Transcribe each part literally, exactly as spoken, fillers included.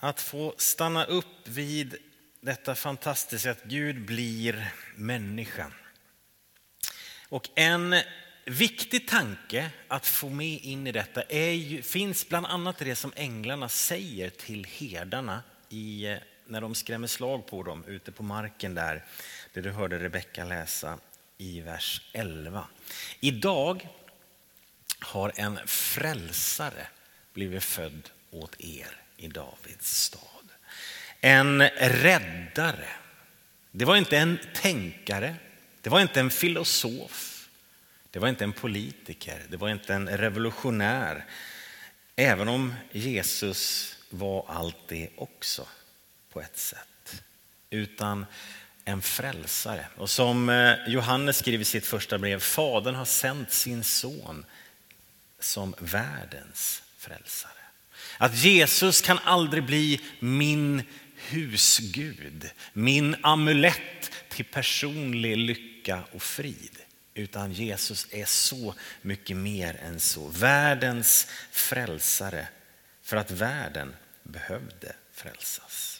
att få stanna upp vid detta fantastiska att Gud blir människa. Och en viktig tanke att få med in i detta är ju, finns bland annat det som änglarna säger till herdarna i, när de skrämmer slag på dem ute på marken där, det du hörde Rebecka läsa i vers elva. Idag har en frälsare blivit född åt er i Davids stad. En räddare. Det var inte en tänkare, det var inte en filosof, det var inte en politiker, det var inte en revolutionär. Även om Jesus var allt det också på ett sätt. Utan en frälsare. Och som Johannes skriver i sitt första brev, Fadern har sänt sin son som världens frälsare. Att Jesus kan aldrig bli min husgud, min amulett till personlig lycka och frid. Utan Jesus är så mycket mer än så. Världens frälsare, för att världen behövde frälsas.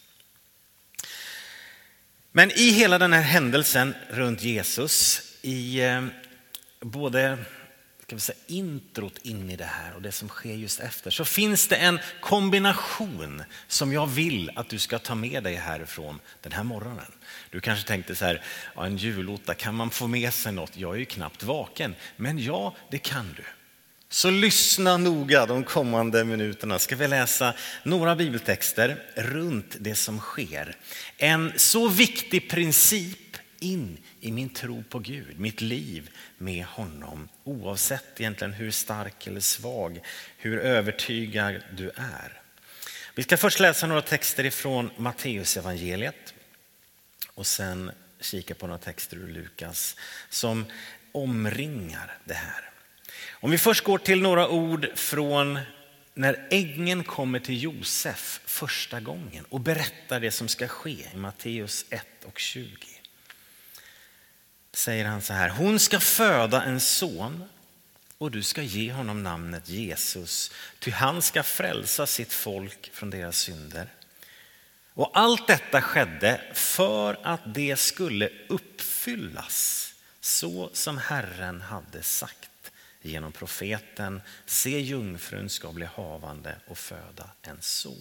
Men i hela den här händelsen runt Jesus, i eh, både ska vi säga, introt in i det här och det som sker just efter, så finns det en kombination som jag vill att du ska ta med dig härifrån den här morgonen. Du kanske tänkte så här, ja, en julotta, kan man få med sig något? Jag är ju knappt vaken. Men ja, det kan du. Så lyssna noga de kommande minuterna. Ska vi läsa några bibeltexter runt det som sker. En så viktig princip in i min tro på Gud, mitt liv med honom. Oavsett egentligen hur stark eller svag, hur övertygad du är. Vi ska först läsa några texter ifrån Matteus evangeliet. Och sen kika på några texter ur Lukas som omringar det här. Om vi först går till några ord från när ängeln kommer till Josef första gången och berättar det som ska ske i Matteus ett och tjugo. Säger han så här: hon ska föda en son och du ska ge honom namnet Jesus, ty han ska frälsa sitt folk från deras synder. Och allt detta skedde för att det skulle uppfyllas så som Herren hade sagt genom profeten: se, jungfrun ska bli havande och föda en son.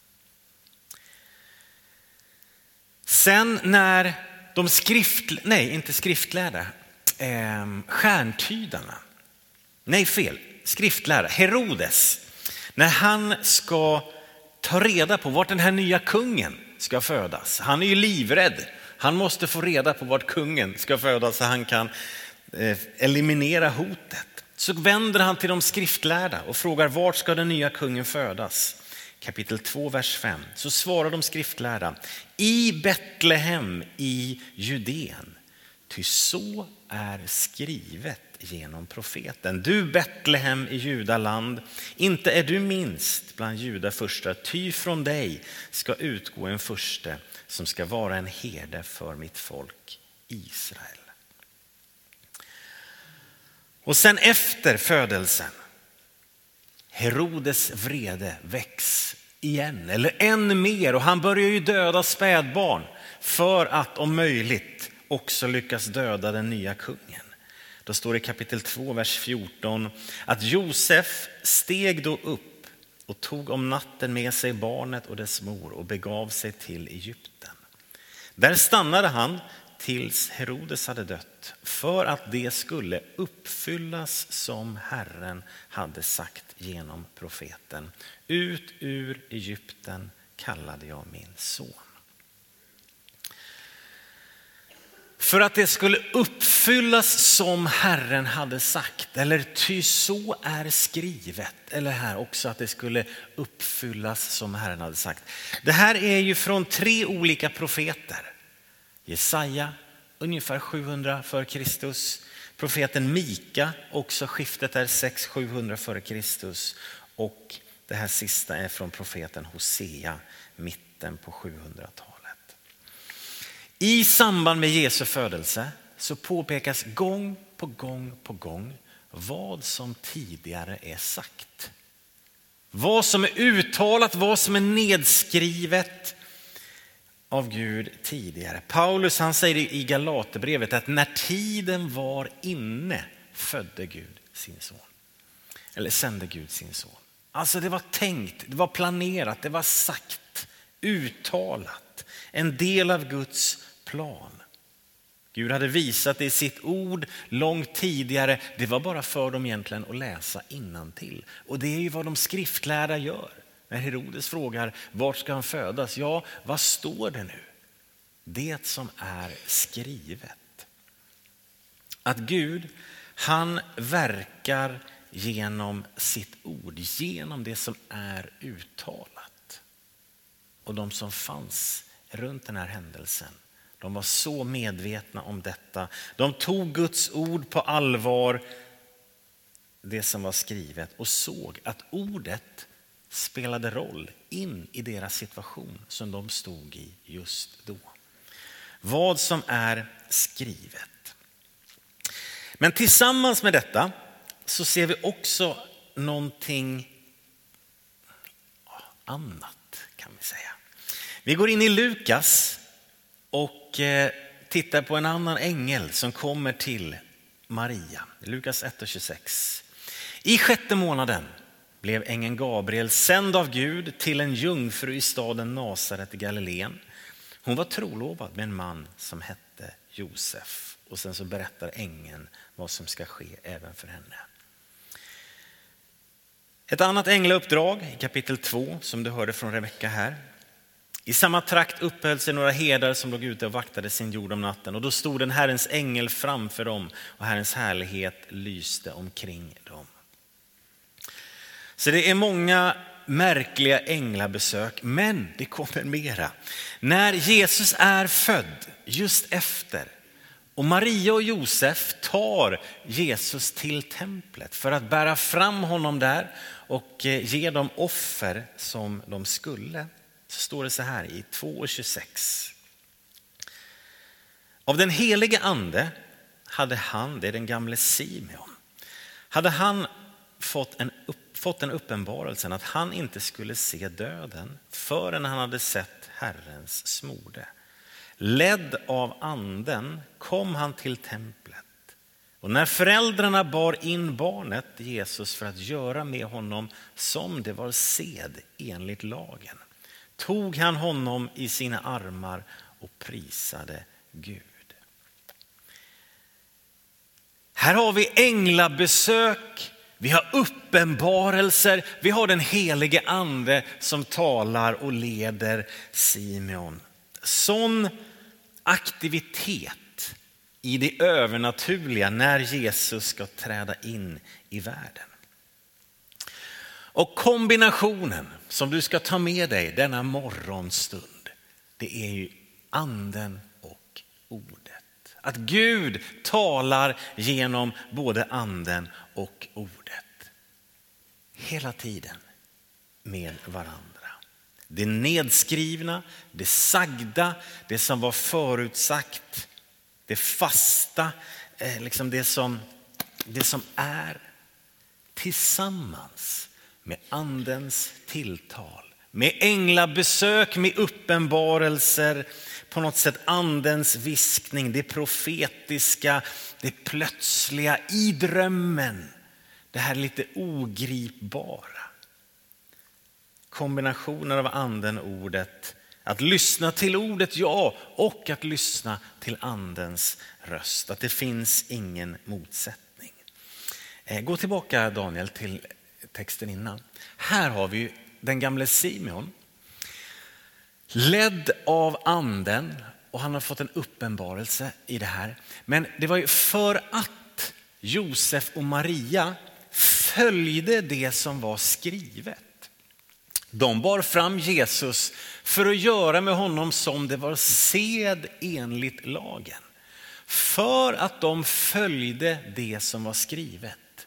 Sen när de skrift, nej inte skriftlärda, eh, stjärntydarna, nej fel, skriftlärda, Herodes, när han ska ta reda på vart den här nya kungen ska födas. Han är ju livrädd. Han måste få reda på vart kungen ska födas så han kan eh, eliminera hotet. Så vänder han till de skriftlärda och frågar: vart ska den nya kungen födas? Kapitel två, vers fem. Så svarar de skriftlärda: i Betlehem i Judén. Ty så är skrivet genom profeten: du Betlehem i Judaland, inte är du minst bland Juda första, ty från dig ska utgå en förste som ska vara en herde för mitt folk Israel. Och sen efter födelsen, Herodes vrede väcks igen, eller än mer, och han börjar ju döda spädbarn för att om möjligt också lyckas döda den nya kungen. Då står det i kapitel två, vers fjorton, att Josef steg då upp och tog om natten med sig barnet och dess mor och begav sig till Egypten. Där stannade han tills Herodes hade dött, för att det skulle uppfyllas som Herren hade sagt genom profeten: ut ur Egypten kallade jag min son. För att det skulle uppfyllas som Herren hade sagt, eller ty så är skrivet, eller här också att det skulle uppfyllas som Herren hade sagt. Det här är ju från tre olika profeter. Jesaja, ungefär sjuhundra före Kristus. Profeten Mika, också skiftet är sex till sjuhundra före Kristus. Och det här sista är från profeten Hosea, mitten på sjuhundratalet. I samband med Jesu födelse så påpekas gång på gång på gång vad som tidigare är sagt. Vad som är uttalat, vad som är nedskrivet av Gud tidigare. Paulus han säger i Galaterbrevet att när tiden var inne födde Gud sin son. Eller sände Gud sin son. Alltså det var tänkt, det var planerat, det var sagt, uttalat. En del av Guds plan. Gud hade visat det i sitt ord långt tidigare. Det var bara för dem egentligen att läsa innantill. Och det är ju vad de skriftlärda gör. När Herodes frågar, vart ska han födas? Ja, vad står det nu? Det som är skrivet. Att Gud, han verkar genom sitt ord, genom det som är uttalat. Och de som fanns runt den här händelsen, de var så medvetna om detta. De tog Guds ord på allvar, det som var skrivet, och såg att ordet spelade roll in i deras situation som de stod i just då. Vad som är skrivet. Men tillsammans med detta så ser vi också någonting annat, kan vi säga. Vi går in i Lukas och tittar på en annan ängel som kommer till Maria. Lukas ett och tjugosex. I sjätte månaden blev ängeln Gabriel sänd av Gud till en jungfru i staden Nasaret i Galileen. Hon var trolovad med en man som hette Josef. Och sen så berättar ängeln vad som ska ske även för henne. Ett annat änglauppdrag i kapitel två som du hörde från Rebecka här. I samma trakt upphöll sig några herdar som låg ute och vaktade sin jord om natten. Och då stod en Herrens ängel framför dem och Herrens härlighet lyste omkring dem. Så det är många märkliga änglabesök, men det kommer mera. När Jesus är född just efter och Maria och Josef tar Jesus till templet för att bära fram honom där och ge dem offer som de skulle, så står det så här i två och tjugosex. Av den helige ande hade han, det är den gamle Simeon, hade han fått en, upp, fått en uppenbarelsen att han inte skulle se döden förrän han hade sett Herrens smorde. Ledd av anden kom han till templet. Och när föräldrarna bar in barnet Jesus för att göra med honom som det var sed enligt lagen, tog han honom i sina armar och prisade Gud. Här har vi änglabesök, vi har uppenbarelser, vi har den helige ande som talar och leder Simeon. Sån aktivitet i det övernaturliga när Jesus ska träda in i världen. Och kombinationen som du ska ta med dig denna morgonstund, det är ju anden och ordet. Att Gud talar genom både anden och ordet. Hela tiden med varandra. Det nedskrivna, det sagda, det som var förutsagt, det fasta, liksom det som, det som är tillsammans med andens tilltal. Med änglabesök, med uppenbarelser, på något sätt andens viskning, det profetiska, det plötsliga i drömmen. Det här lite ogripbara. Kombinationen av anden och ordet. Att lyssna till ordet, ja, och att lyssna till andens röst. Att det finns ingen motsättning. Gå tillbaka, Daniel, till texten innan. Här har vi den gamle Simeon. Ledd av anden, och han har fått en uppenbarelse i det här. Men det var ju för att Josef och Maria följde det som var skrivet. De bar fram Jesus för att göra med honom som det var sed enligt lagen. För att de följde det som var skrivet.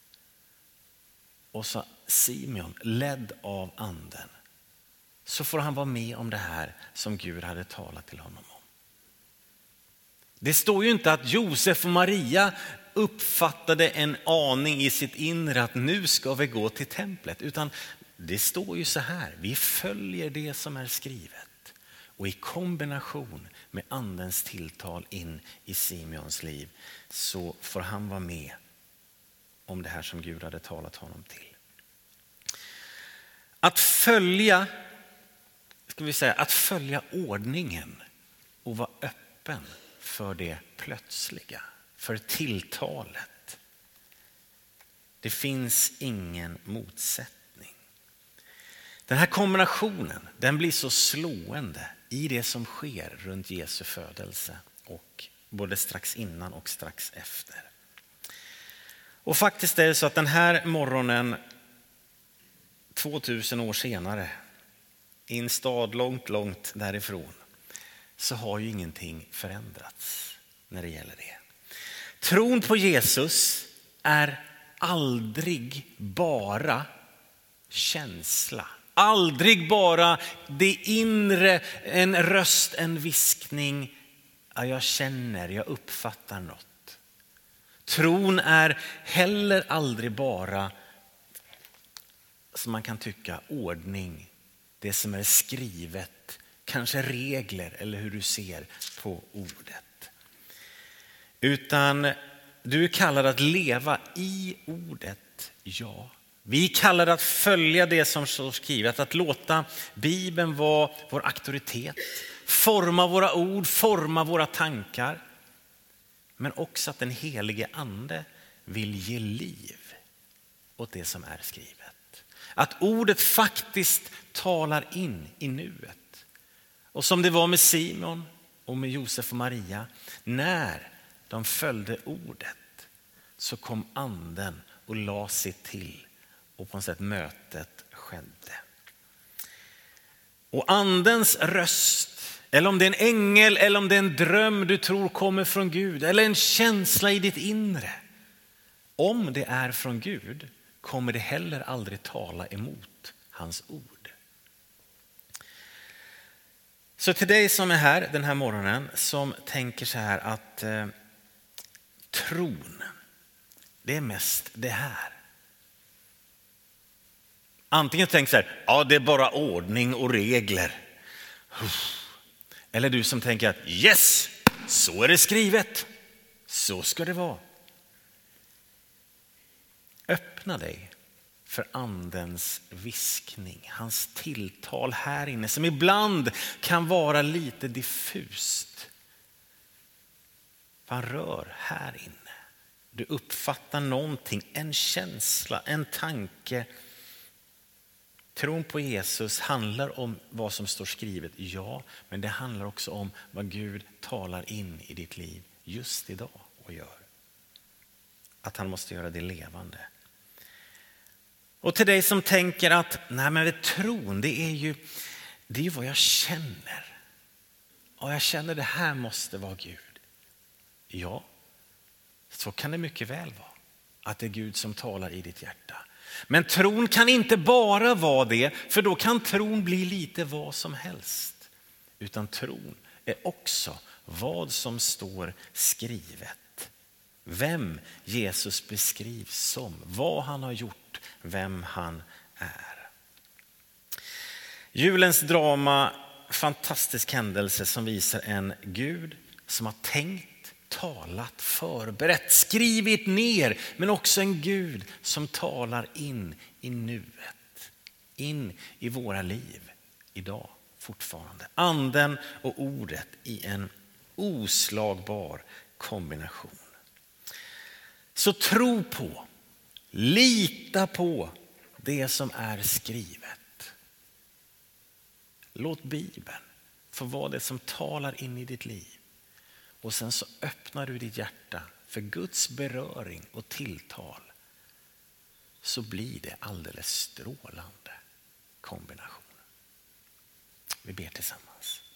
Och så Simeon, ledd av anden, så får han vara med om det här som Gud hade talat till honom om. Det står ju inte att Josef och Maria uppfattade en aning i sitt inre att nu ska vi gå till templet, utan det står ju så här, vi följer det som är skrivet. Och i kombination med andens tilltal in i Simeons liv så får han vara med om det här som Gud hade talat honom till. Att följa, ska vi säga, att följa ordningen och vara öppen för det plötsliga, för tilltalet. Det finns ingen motsättning. Den här kombinationen, den blir så slående i det som sker runt Jesu födelse och både strax innan och strax efter. Och faktiskt är det så att den här morgonen tvåtusen år senare i en stad långt, långt därifrån så har ju ingenting förändrats när det gäller det. Tron på Jesus är aldrig bara känsla. Aldrig bara det inre, en röst, en viskning. Ja, jag känner, jag uppfattar något. Tron är heller aldrig bara, som man kan tycka, ordning. Det som är skrivet, kanske regler eller hur du ser på ordet. Utan du är kallad att leva i ordet, ja. Vi kallar att följa det som står skrivet, att låta Bibeln vara vår auktoritet, forma våra ord, forma våra tankar. Men också att den helige ande vill ge liv åt det som är skrivet. Att ordet faktiskt talar in i nuet. Och som det var med Simon och med Josef och Maria, när de följde ordet så kom anden och la sig till. Och på något sätt mötet skedde. Och andens röst, eller om det är en ängel eller om det är en dröm du tror kommer från Gud, eller en känsla i ditt inre. Om det är från Gud kommer det heller aldrig tala emot hans ord. Så till dig som är här den här morgonen som tänker så här att eh, tron, det är mest det här. Antingen tänk så här, ja det är bara ordning och regler. Eller du som tänker att yes, så är det skrivet. Så ska det vara. Öppna dig för andens viskning, hans tilltal här inne som ibland kan vara lite diffust. Han rör här inne. Du uppfattar någonting, en känsla, en tanke. Tron på Jesus handlar om vad som står skrivet, ja, men det handlar också om vad Gud talar in i ditt liv just idag och gör. Att han måste göra det levande. Och till dig som tänker att nej men tron, det är ju det är ju vad jag känner. Och jag känner det här måste vara Gud. Ja, så kan det mycket väl vara. Att det är Gud som talar i ditt hjärta. Men tron kan inte bara vara det, för då kan tron bli lite vad som helst. Utan tron är också vad som står skrivet. Vem Jesus beskrivs som, vad han har gjort, vem han är. Julens drama, fantastisk händelse som visar en Gud som har tänkt, talat, förberett, skrivit ner, men också en Gud som talar in i nuet, in i våra liv idag fortfarande. Anden och ordet i en oslagbar kombination. Så tro på, lita på det som är skrivet. Låt Bibeln få vara det som talar in i ditt liv. Och sen så öppnar du ditt hjärta för Guds beröring och tilltal. Så blir det alldeles strålande kombination. Vi ber tillsammans.